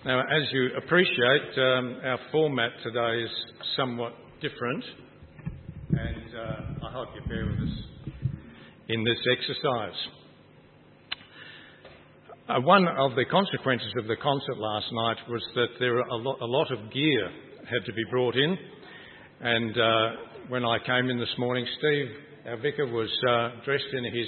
Now, as you appreciate, our format today is somewhat different, and I hope you bear with us in this exercise. One of the consequences of the concert last night was that there a lot of gear had to be brought in, and when I came in this morning, Steve, our vicar, was dressed in his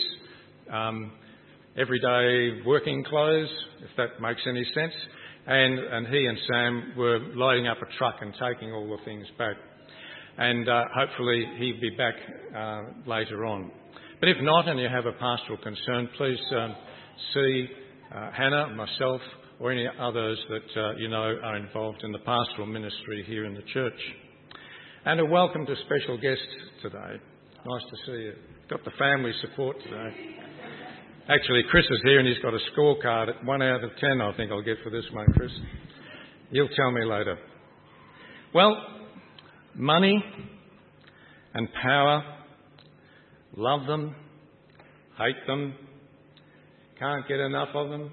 everyday working clothes, if that makes any sense, and he and Sam were loading up a truck and taking all the things back, and hopefully he'll be back later on. But if not, and you have a pastoral concern, please see Hannah, myself, or any others that you know are involved in the pastoral ministry here in the church. And a welcome to special guests today. Nice to see you. Got the family support today. Actually, Chris is here and he's got a scorecard at 1 out of 10, I think I'll get for this one, Chris. You'll tell me later. Well, money and power, love them, hate them, can't get enough of them.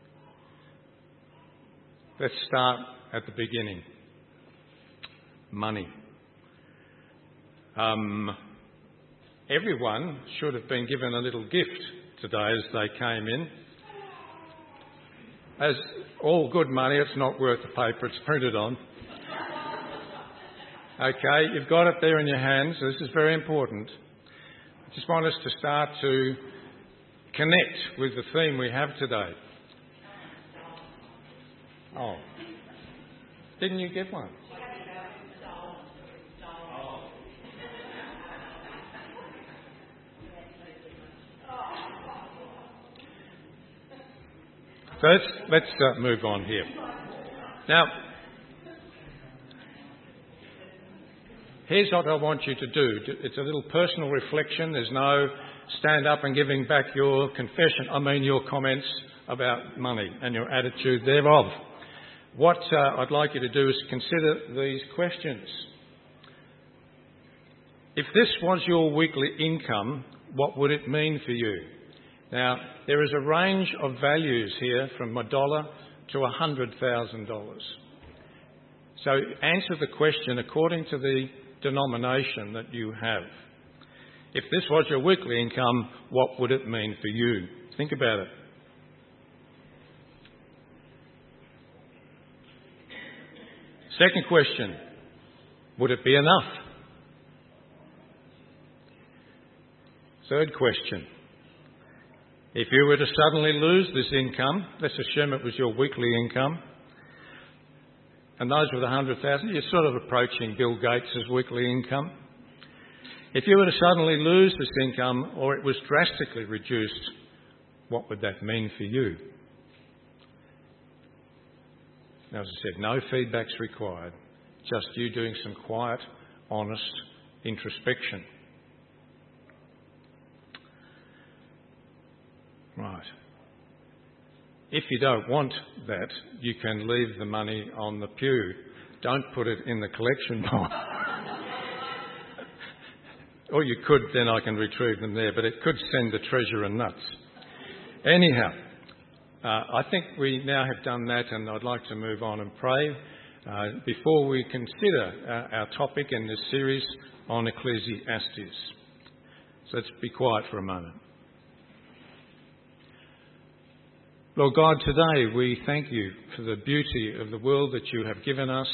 Let's start at the beginning. Money. Everyone should have been given a little gift today as they came in. As all good money, it's not worth the paper it's printed on. Okay, you've got it there in your hands. This is very important. I just want us to start to connect with the theme we have today. Oh, didn't you get one? So let's move on here. Now, here's what I want you to do. It's a little personal reflection. There's no stand up and giving back your your comments about money and your attitude thereof. What I'd like you to do is consider these questions. If this was your weekly income, what would it mean for you? Now, there is a range of values here from $1 to $100,000. So answer the question according to the denomination that you have. If this was your weekly income, what would it mean for you? Think about it. Second question, would it be enough? Third question, if you were to suddenly lose this income, let's assume it was your weekly income, and those with 100,000, you're sort of approaching Bill Gates' weekly income. If you were to suddenly lose this income, or it was drastically reduced, what would that mean for you? Now, as I said, no feedback's required, just you doing some quiet, honest introspection. Right. If you don't want that, you can leave the money on the pew. Don't put it in the collection box. Or you could, then I can retrieve them there, but it could send the treasurer nuts. Anyhow, I think we now have done that, and I'd like to move on and pray before we consider our topic in this series on Ecclesiastes. So let's be quiet for a moment. Lord God, today we thank you for the beauty of the world that you have given us.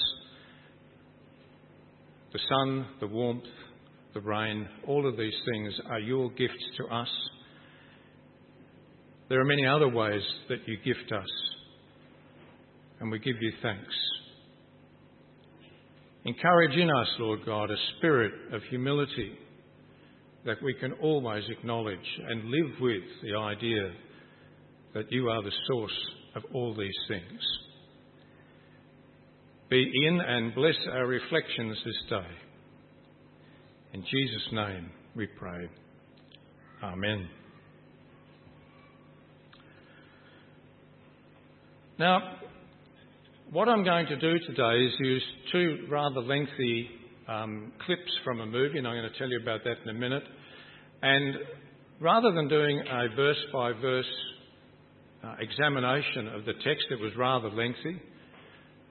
The sun, the warmth, the rain, all of these things are your gifts to us. There are many other ways that you gift us, and we give you thanks. Encourage in us, Lord God, a spirit of humility that we can always acknowledge and live with the idea that you are the source of all these things. Be in and bless our reflections this day. In Jesus' name we pray. Amen. Now, what I'm going to do today is use two rather lengthy clips from a movie, and I'm going to tell you about that in a minute. And rather than doing a verse-by-verse examination of the text that was rather lengthy,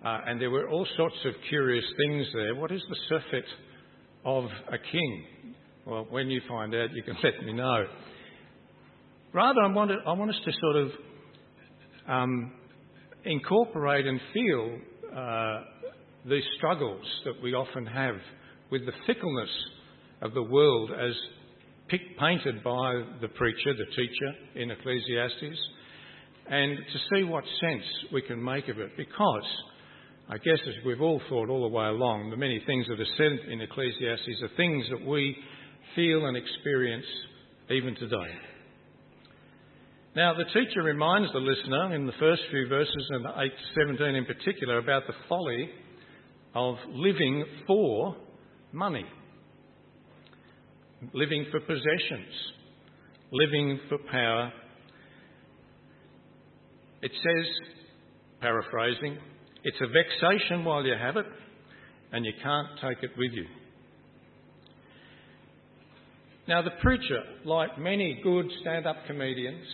and there were all sorts of curious things there. What is the surfeit of a king? Well, when you find out, you can let me know. Rather, I want us to sort of incorporate and feel these struggles that we often have with the fickleness of the world as painted by the preacher, the teacher in Ecclesiastes, and to see what sense we can make of it. Because I guess, as we've all thought all the way along, the many things that are said in Ecclesiastes are things that we feel and experience even today. Now, the teacher reminds the listener in the first few verses, and 8 to 17 in particular, about the folly of living for money, living for possessions, living for power. It says, paraphrasing, it's a vexation while you have it, and you can't take it with you. Now, the preacher, like many good stand-up comedians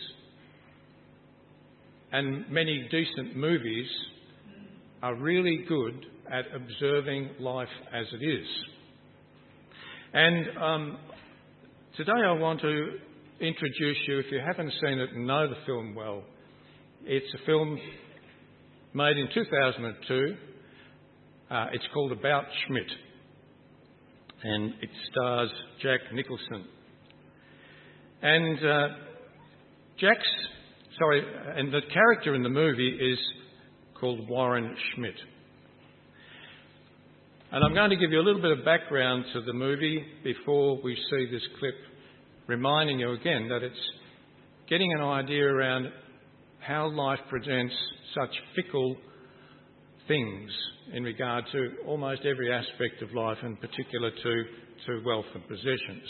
and many decent movies, are really good at observing life as it is. And today I want to introduce you, if you haven't seen it and know the film well, it's a film made in 2002. It's called About Schmidt, and it stars Jack Nicholson. And and the character in the movie is called Warren Schmidt. And I'm going to give you a little bit of background to the movie before we see this clip, reminding you again that it's getting an idea around how life presents such fickle things in regard to almost every aspect of life, in particular to wealth and possessions.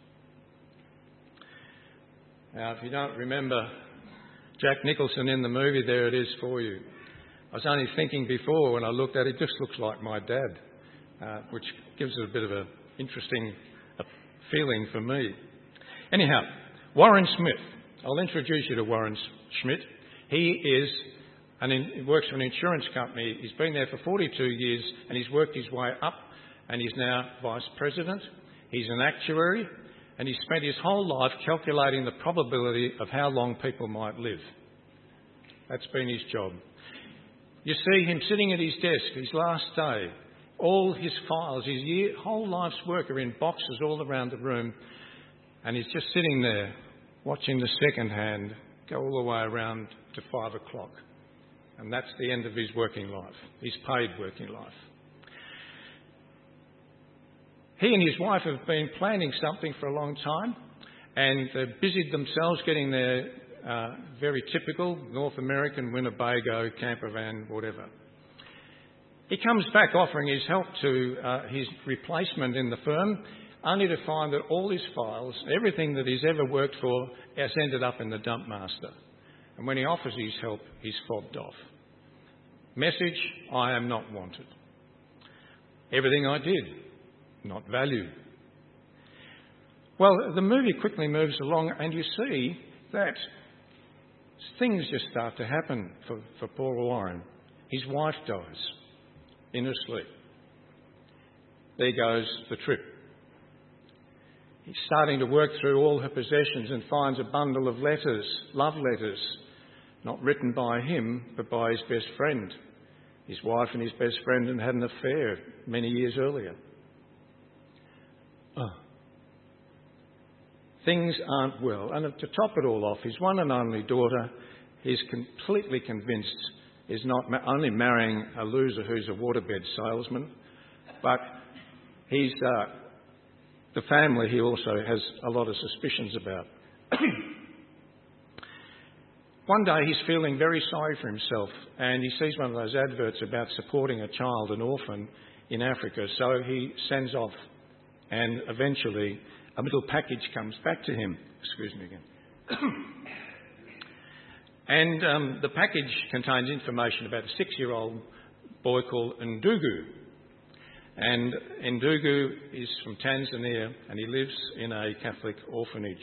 Now, if you don't remember Jack Nicholson in the movie, there it is for you. I was only thinking before when I looked at it, just looks like my dad, which gives it a bit of an interesting feeling for me. Anyhow, Warren Schmidt. I'll introduce you to Warren Schmidt. He works for an insurance company. He's been there for 42 years and he's worked his way up and he's now vice president. He's an actuary and he's spent his whole life calculating the probability of how long people might live. That's been his job. You see him sitting at his desk, his last day. All his files, his whole life's work are in boxes all around the room, and he's just sitting there watching the second hand go all the way around to 5 o'clock. And that's the end of his working life, his paid working life. He and his wife have been planning something for a long time, and they've busied themselves getting their very typical North American Winnebago camper van, whatever. He comes back offering his help to his replacement in the firm, only to find that all his files, everything that he's ever worked for, has ended up in the dump master. And when he offers his help, he's fobbed off. Message, I am not wanted. Everything I did, not valued. Well, the movie quickly moves along and you see that things just start to happen for poor Warren. His wife dies in her sleep. There goes the trip. He's starting to work through all her possessions and finds a bundle of letters, love letters, not written by him, but by his best friend. His wife and his best friend had an affair many years earlier. Things aren't well. And to top it all off, his one and only daughter, he's completely convinced is not only marrying a loser who's a waterbed salesman, but he's the family he also has a lot of suspicions about. One day he's feeling very sorry for himself and he sees one of those adverts about supporting a child, an orphan, in Africa. So he sends off and eventually a little package comes back to him. Excuse me again. And the package contains information about a 6-year-old boy called Ndugu. And Ndugu is from Tanzania and he lives in a Catholic orphanage.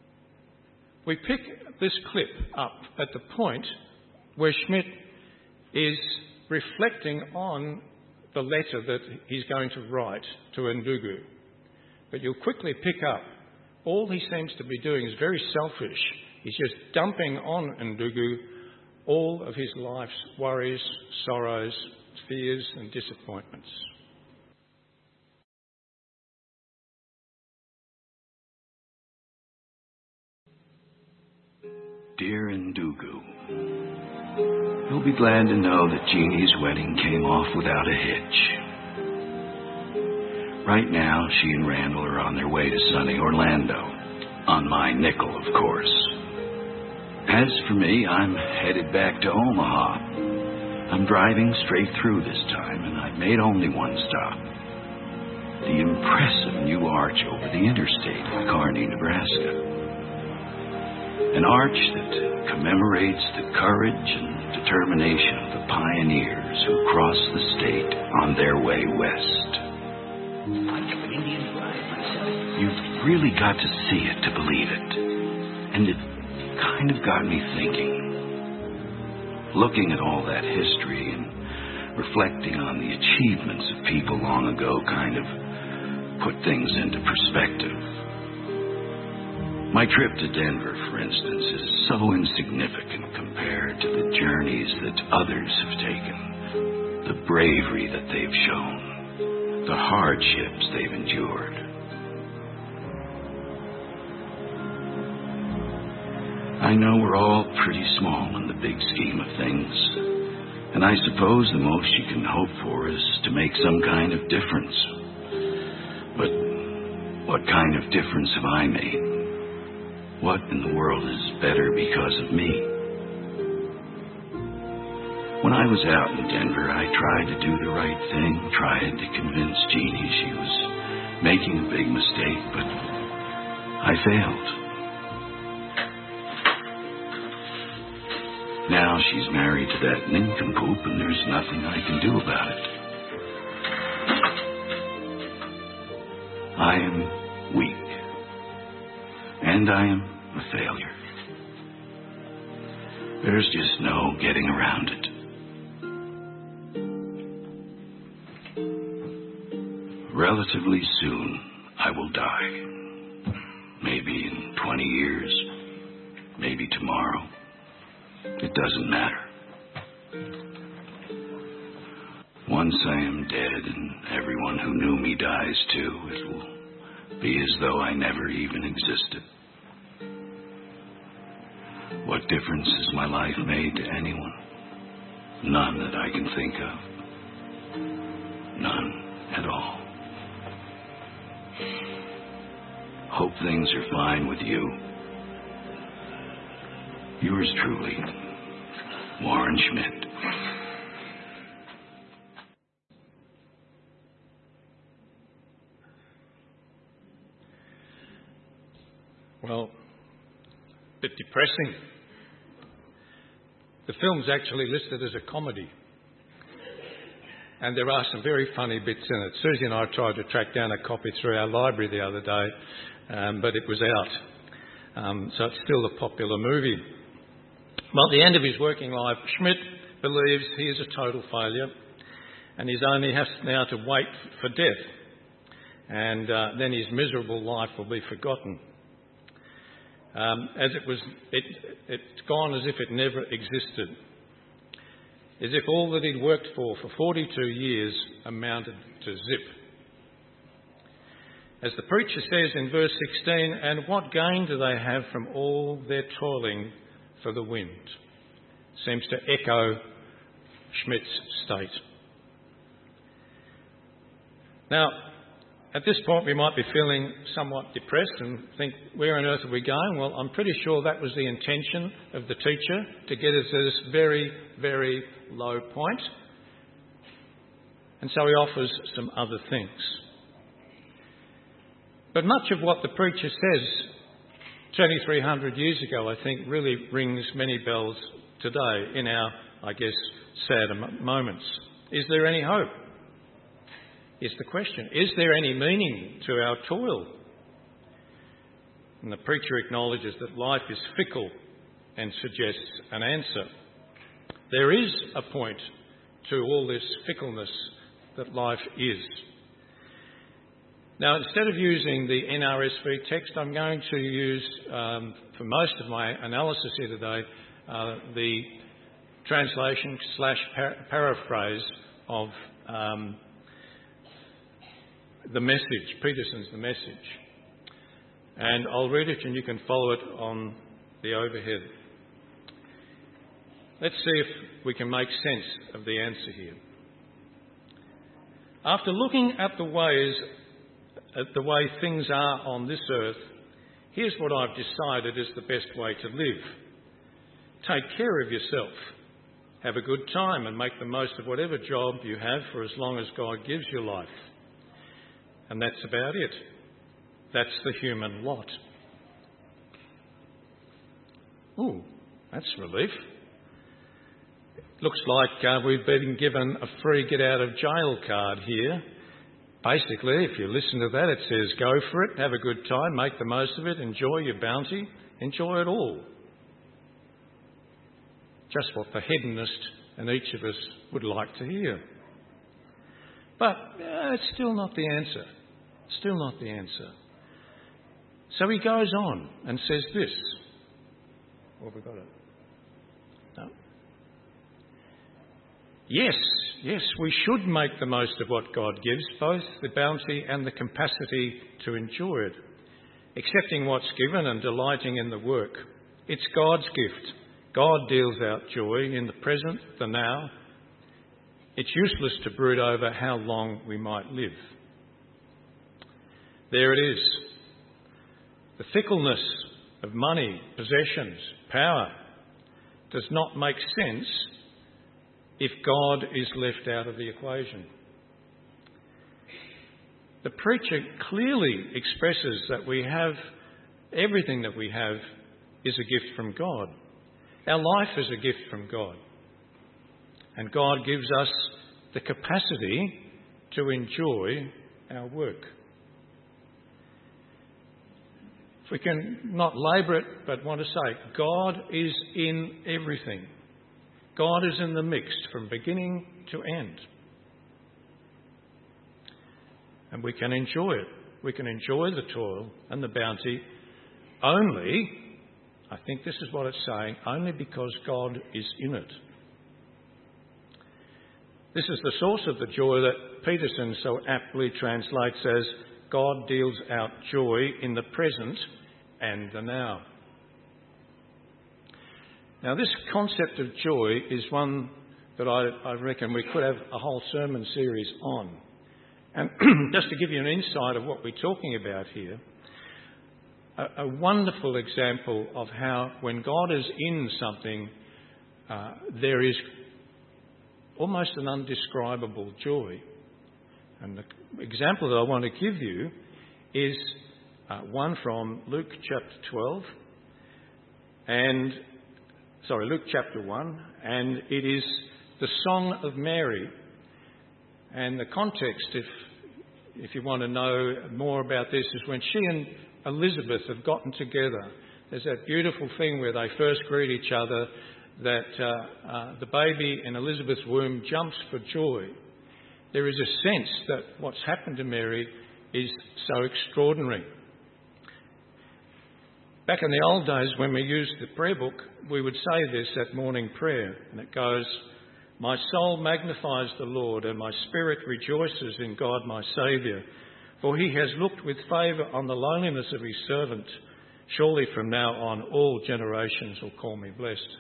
We pick this clip up at the point where Schmidt is reflecting on the letter that he's going to write to Ndugu. But you'll quickly pick up, all he seems to be doing is very selfish. He's just dumping on Ndugu all of his life's worries, sorrows, fears and disappointments. Dear Ndugu, you'll be glad to know that Jeannie's wedding came off without a hitch. Right now, she and Randall are on their way to sunny Orlando, on my nickel, of course. As for me, I'm headed back to Omaha. I'm driving straight through this time, and I've made only one stop. The impressive new arch over the interstate in Kearney, Nebraska. An arch that commemorates the courage and determination of the pioneers who crossed the state on their way west. I took an Indian flag myself. You've really got to see it to believe it. And it kind of got me thinking. Looking at all that history and reflecting on the achievements of people long ago kind of put things into perspective. My trip to Denver, for instance, is so insignificant compared to the journeys that others have taken, the bravery that they've shown, the hardships they've endured. I know we're all pretty small in the big scheme of things, and I suppose the most you can hope for is to make some kind of difference. But what kind of difference have I made? What in the world is better because of me? When I was out in Denver, I tried to do the right thing, tried to convince Jeannie she was making a big mistake, but I failed. Now she's married to that nincompoop, and there's nothing I can do about it. I am weak. And I am a failure. There's just no getting around it. Relatively soon, I will die. Maybe in 20 years. Maybe tomorrow. It doesn't matter. Once I am dead and everyone who knew me dies too, it will be as though I never even existed. What difference has my life made to anyone? None that I can think of. None at all. Hope things are fine with you. Yours truly, Warren Schmidt. Well, a bit depressing. The film's actually listed as a comedy. And there are some very funny bits in it. Susie and I tried to track down a copy through our library the other day, but it was out. So it's still a popular movie. Well, at the end of his working life, Schmidt believes he is a total failure and he only has now to wait for death. And then his miserable life will be forgotten. It's gone as if it never existed. As if all that he'd worked for 42 years amounted to zip. As the preacher says in verse 16, and what gain do they have from all their toiling for the wind? Seems to echo Schmidt's state. Now, at this point we might be feeling somewhat depressed and think, where on earth are we going? Well, I'm pretty sure that was the intention of the teacher, to get us to this very, very low point. And so he offers some other things. But much of what the preacher says 2,300 years ago, I think, really rings many bells today in our, I guess, sad moments. Is there any hope? Is the question. Is there any meaning to our toil? And the preacher acknowledges that life is fickle and suggests an answer. There is a point to all this fickleness that life is. Now, instead of using the NRSV text, I'm going to use, for most of my analysis here today, the translation / paraphrase of the Message, Peterson's The Message. And I'll read it and you can follow it on the overhead. Let's see if we can make sense of the answer here. After looking at the way things are on this earth, here's what I've decided is the best way to live. Take care of yourself. Have a good time and make the most of whatever job you have for as long as God gives you life. And that's about it. That's the human lot. Ooh, that's relief. Looks like we've been given a free get-out-of-jail card here. Basically, if you listen to that, it says go for it, have a good time, make the most of it, enjoy your bounty, enjoy it all. Just what the hedonist in each of us would like to hear. But it's still not the answer. Still not the answer. So he goes on and says this. Oh, have we got it? No. Yes, we should make the most of what God gives, both the bounty and the capacity to enjoy it, accepting what's given and delighting in the work. It's God's gift. God deals out joy in the present, the now. It's useless to brood over how long we might live. There it is. The fickleness of money, possessions, power does not make sense if God is left out of the equation. The preacher clearly expresses that we have, everything that we have is a gift from God. Our life is a gift from God. And God gives us the capacity to enjoy our work. If we can not labour it, but want to say, God is in everything. God is in the mix from beginning to end. And we can enjoy it. We can enjoy the toil and the bounty only, I think this is what it's saying, only because God is in it. This is the source of the joy that Peterson so aptly translates as God deals out joy in the present and the now. Now, this concept of joy is one that I reckon we could have a whole sermon series on. And just to give you an insight of what we're talking about here, a wonderful example of how when God is in something, there is almost an undescribable joy. And the example that I want to give you is one from Luke chapter 12, Luke chapter 1, and it is the Song of Mary. And the context, if you want to know more about this, is when she and Elizabeth have gotten together. There's that beautiful thing where they first greet each other, that the baby in Elizabeth's womb jumps for joy. There is a sense that what's happened to Mary is so extraordinary. Back in the old days when we used the prayer book, we would say this at morning prayer, and it goes, "My soul magnifies the Lord, and my spirit rejoices in God my Saviour, for he has looked with favour on the loneliness of his servant. Surely from now on all generations will call me blessed."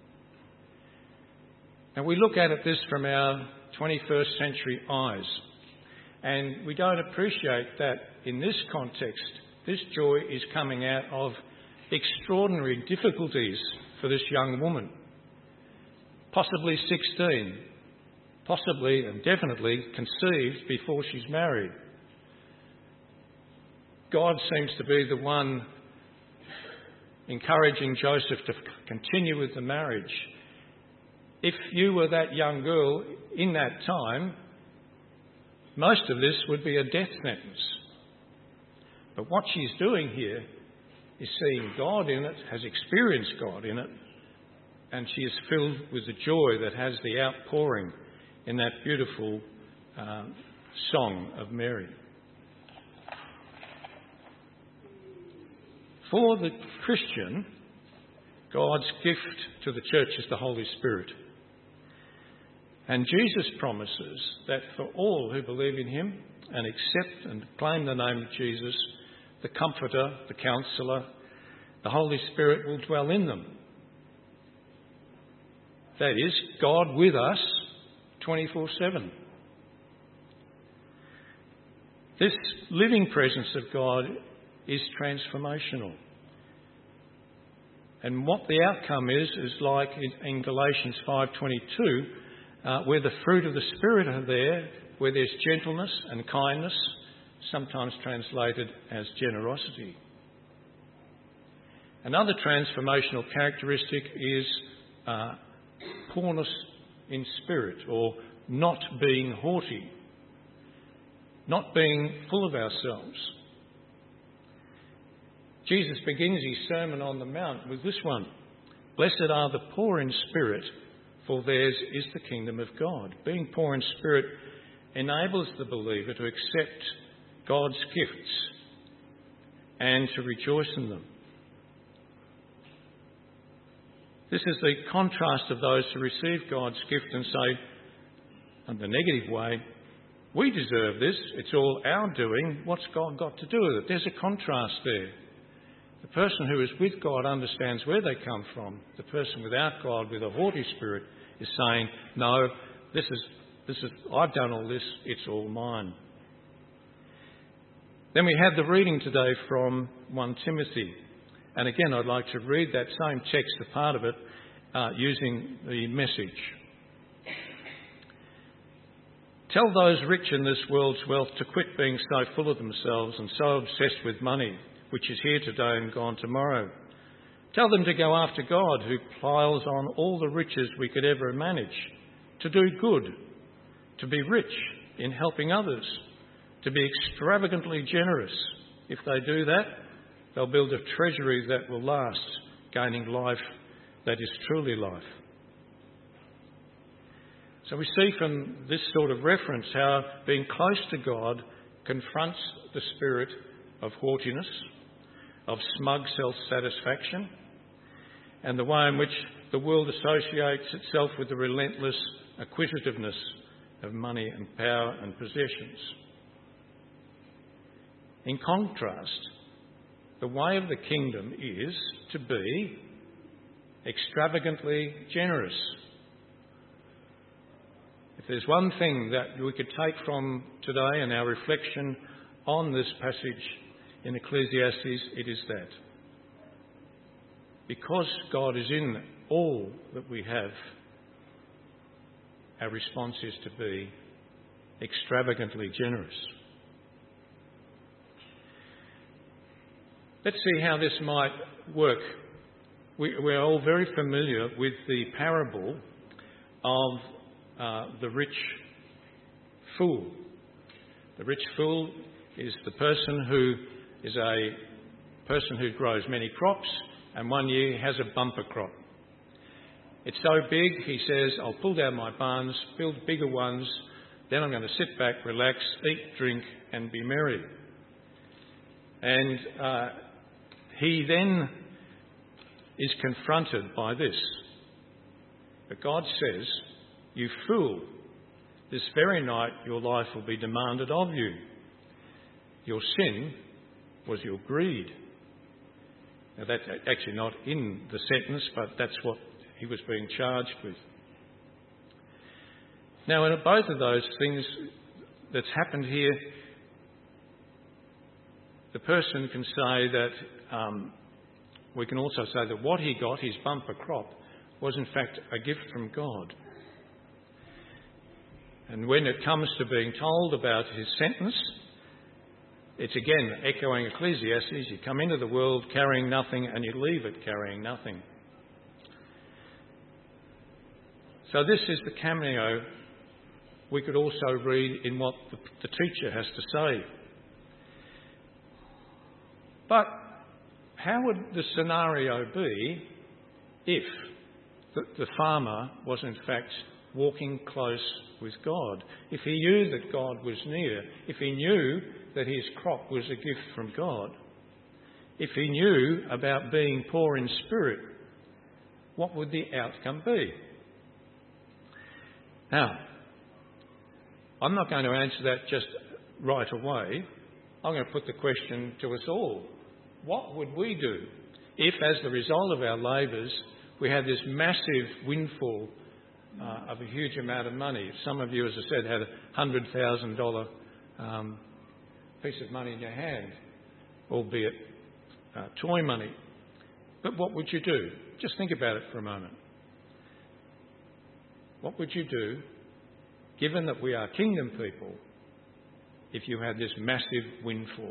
Now we look at this from our 21st century eyes, and we don't appreciate that in this context, this joy is coming out of extraordinary difficulties for this young woman. Possibly 16, possibly and definitely conceived before she's married. God seems to be the one encouraging Joseph to continue with the marriage. If you were that young girl in that time, most of this would be a death sentence. But what she's doing here is seeing God in it, has experienced God in it, and she is filled with the joy that has the outpouring in that beautiful song of Mary. For the Christian, God's gift to the church is the Holy Spirit. And Jesus promises that for all who believe in him and accept and claim the name of Jesus, the Comforter, the Counsellor, the Holy Spirit will dwell in them. That is, God with us 24/7. This living presence of God is transformational. And what the outcome is like in Galatians 5:22, where the fruit of the Spirit are there, where there's gentleness and kindness, sometimes translated as generosity. Another transformational characteristic is poorness in spirit, or not being haughty, not being full of ourselves. Jesus begins his Sermon on the Mount with this one: "Blessed are the poor in spirit, for theirs is the kingdom of God." Being poor in spirit enables the believer to accept God's gifts and to rejoice in them. This is the contrast of those who receive God's gift and say, in the negative way, "We deserve this, it's all our doing, what's God got to do with it?" There's a contrast there. The person who is with God understands where they come from. The person without God, with a haughty spirit, is saying, "No, this is I've done all this, it's all mine." Then we have the reading today from 1 Timothy. And again, I'd like to read that same text, a part of it, using the Message. "Tell those rich in this world's wealth to quit being so full of themselves and so obsessed with money, which is here today and gone tomorrow. Tell them to go after God, who piles on all the riches we could ever manage, to do good, to be rich in helping others, to be extravagantly generous. If they do that, they'll build a treasury that will last, gaining life that is truly life." So we see from this sort of reference how being close to God confronts the spirit of haughtiness, of smug self-satisfaction, and the way in which the world associates itself with the relentless acquisitiveness of money and power and possessions. In contrast, the way of the kingdom is to be extravagantly generous. If there's one thing that we could take from today and our reflection on this passage in Ecclesiastes, it is that. Because God is in all that we have, our response is to be extravagantly generous. Let's see how this might work. We're all very familiar with the parable of the rich fool. The rich fool is the person who grows many crops, and one year has a bumper crop. It's so big, he says, "I'll pull down my barns, build bigger ones, then I'm going to sit back, relax, eat, drink, and be merry." And he then is confronted by this. But God says, "You fool, this very night your life will be demanded of you. Your sin was your greed." Now that's actually not in the sentence, but that's what he was being charged with. Now in both of those things that's happened here, the person can say that, we can also say that what he got, his bumper crop, was in fact a gift from God. And when it comes to being told about his sentence, it's again echoing Ecclesiastes: you come into the world carrying nothing and you leave it carrying nothing. So this is the cameo we could also read in what the teacher has to say. But how would the scenario be if the farmer was in fact walking close with God, if he knew that God was near, if he knew that his crop was a gift from God, if he knew about being poor in spirit, what would the outcome be? Now, I'm not going to answer that just right away. I'm going to put the question to us all. What would we do if, as the result of our labours, we had this massive windfall of a huge amount of money? Some of you, as I said, had a $100,000 piece of money in your hand, albeit toy money. But what would you do? Just think about it for a moment. What would you do, given that we are kingdom people, if you had this massive windfall?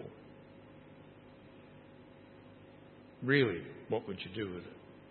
Really, what would you do with it?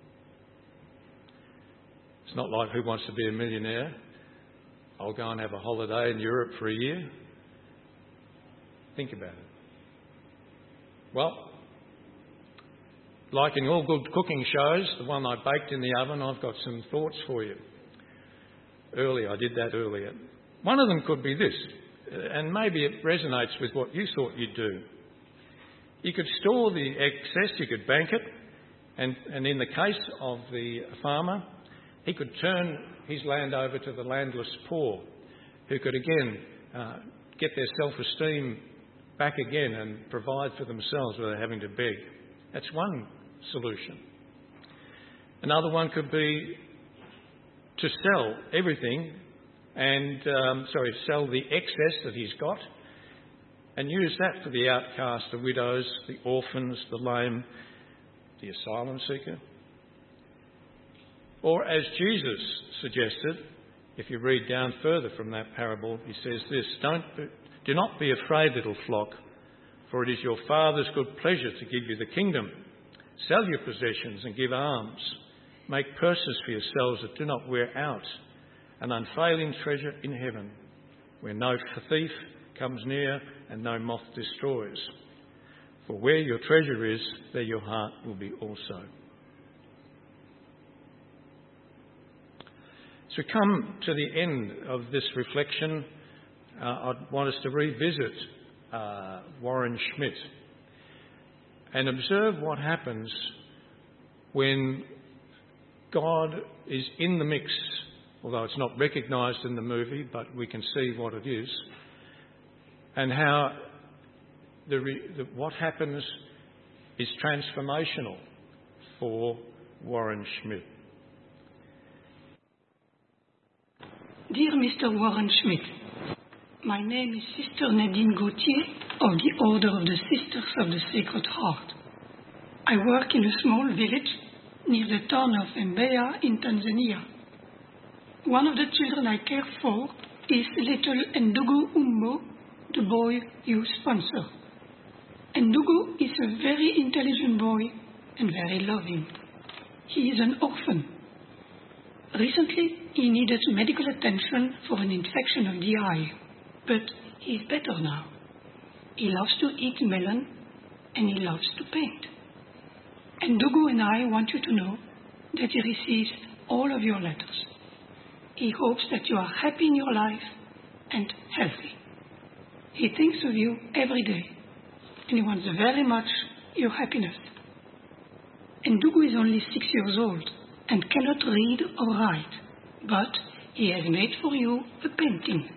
It's not like Who Wants to Be a Millionaire? I'll go and have a holiday in Europe for a year. Think about it. Well, like in all good cooking shows, the one I baked in the oven, I've got some thoughts for you. I did that earlier. One of them could be this, and maybe it resonates with what you thought you'd do. You could store the excess, you could bank it, and in the case of the farmer, he could turn his land over to the landless poor, who could again get their self-esteem back again and provide for themselves without having to beg. That's one solution. Another one could be to sell everything and, sell the excess that he's got and use that for the outcast, the widows, the orphans, the lame, the asylum seeker. Or as Jesus suggested, if you read down further from that parable, he says this: do not be afraid, little flock, for it is your Father's good pleasure to give you the kingdom. Sell your possessions and give alms. Make purses for yourselves that do not wear out, an unfailing treasure in heaven, where no thief comes near and no moth destroys. For where your treasure is, there your heart will be also. As we come to the end of this reflection, I'd want us to revisit Warren Schmidt and observe what happens when God is in the mix, although it's not recognised in the movie, but we can see what it is, and how what happens is transformational for Warren Schmidt. Dear Mr. Warren Schmidt, my name is Sister Nadine Gauthier of the Order of the Sisters of the Sacred Heart. I work in a small village near the town of Mbeya in Tanzania. One of the children I care for is little Ndugu Umbo, the boy you sponsor. Ndugu is a very intelligent boy and very loving. He is an orphan. Recently, he needed medical attention for an infection of the eye, but he is better now. He loves to eat melon and he loves to paint. Ndugu and I want you to know that he receives all of your letters. He hopes that you are happy in your life and healthy. He thinks of you every day and he wants very much your happiness. Ndugu is only 6 years old and cannot read or write, but he has made for you a painting.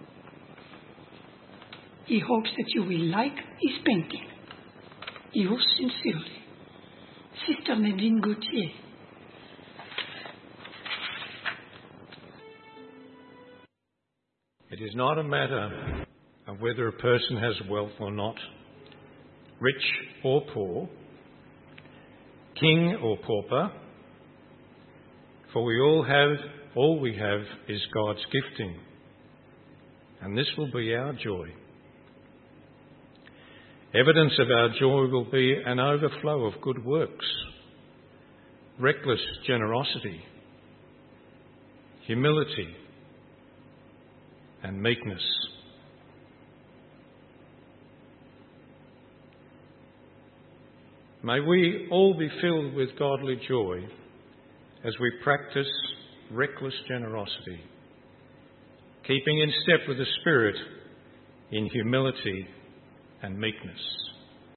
He hopes that you will like his painting. Yours sincerely, Sister Nadine Gauthier. It is not a matter of whether a person has wealth or not, rich or poor, king or pauper, for all we have is God's gifting, and this will be our joy. Evidence of our joy will be an overflow of good works, reckless generosity, humility, and meekness. May we all be filled with godly joy as we practice reckless generosity, keeping in step with the Spirit in humility and meekness.